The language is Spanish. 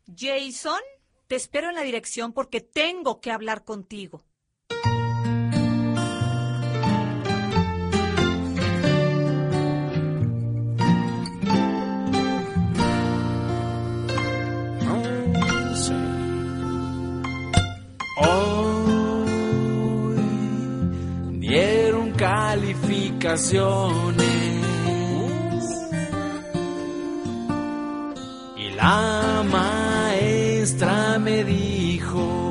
Jason, te espero en la dirección porque tengo que hablar contigo. Hoy dieron calificaciones y la maestra me dijo: